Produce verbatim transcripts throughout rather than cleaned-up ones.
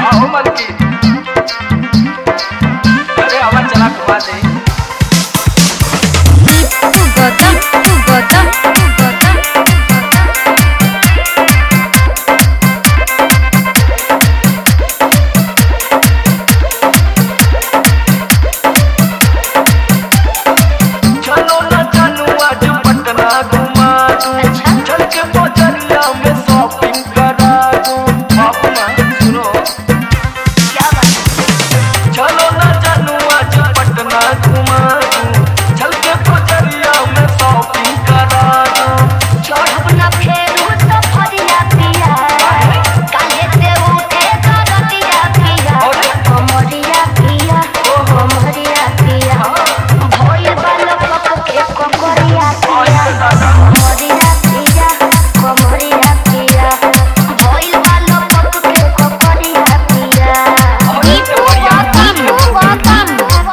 आओ मलकी, अरे आवाज चला घुमा दे। तू गौतम तू गौतम तू गौतम चलो ना चलो आज पटना घुमा दूं, चल के बजरिया में शॉपिंग करा दूं। अपना सुनो, क्या बात है? चलो ना चलो आज पटना घुमा दूं, चल के बजरिया में शॉपिंग करा दूं। चढ़ब न फेरू सफरिया पिया काहे से उठे करतिया पिया कमरिया पिया कमरिया पिया भोल बालक के कोकरिया पिया कमरिया पिया कमरिया पिया भोल बालक के कोकरिया पिया ई तू गौतम तू गौतम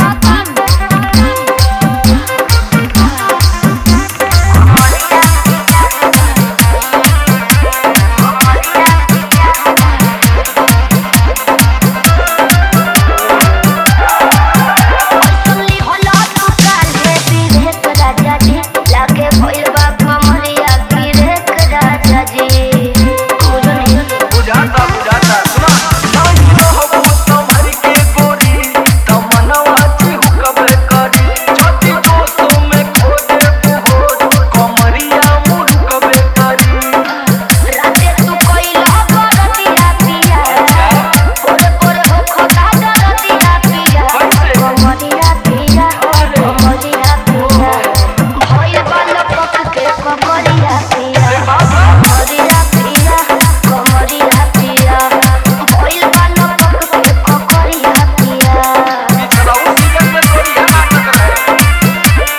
सुनली होला तू काहे विवेक राजा जी लागे भइल बा कमरिया विवेक राजा जी बुझनी बुझाता बुझाता सुना, नहीं रहबू संभर के गोरी, तमन्ना चिहु कबे करी। छोटी दोस्तों में खो देबू होश, कमरिया मुड़ कबे करी। राते तू कइला बरतिया पिया ओरे ओरे हो खता डरतिया पिया कमरिया पिया कमरिया पिया भइल बालक के कमरिया पिया कमरिया पिया कमरिया पिया भइल बालक के कमरिया पिया बिछड़ाऊ सीजन में थोड़ी है नाटक है।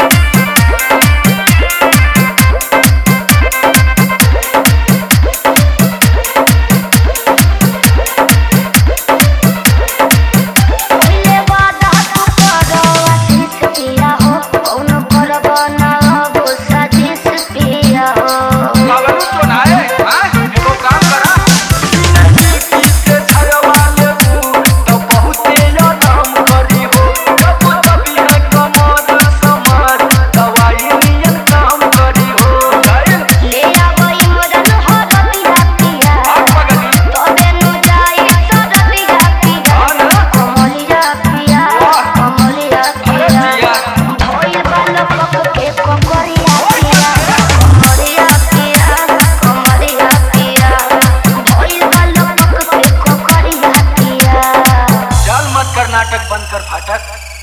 पहिले वादा तू करो आशीष पिया हो कौनो करब ना हो साजिश पिया हो पागल तो ना है, हाँ? एगो काम करा, जिंदगी के छाया लेबू तो बहुते आराम करी हो। जब तभी है कमर समार, दवाई नियन काम करी हो। जाए ले आवई मदन हरतिया पिया आग पगली, तबे नु जाई सरतिया पिया कमलिया पिया कमलिया अरे पिया जिया, भइल बालक के कमरिया पिया कमरिया पिया कमरिया पिया भइल बालक के कमरिया पिया चल मत कर नाटक, बंद कर फाटक।